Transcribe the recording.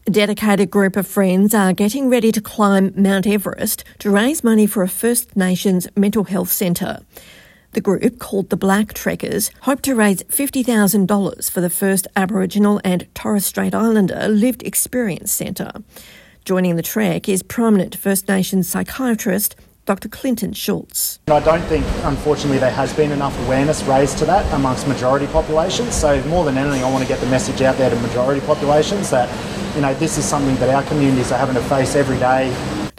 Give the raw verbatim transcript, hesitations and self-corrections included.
A dedicated group of friends are getting ready to climb Mount Everest to raise money for a First Nations mental health centre. The group, called the Black Trekkers, hope to raise fifty thousand dollars for the first Aboriginal and Torres Strait Islander lived experience centre. Joining the trek is prominent First Nations psychiatrist Doctor Clinton Schultz. I don't think, unfortunately, there has been enough awareness raised to that amongst majority populations. So more than anything, I want to get the message out there to majority populations that, you know, this is something that our communities are having to face every day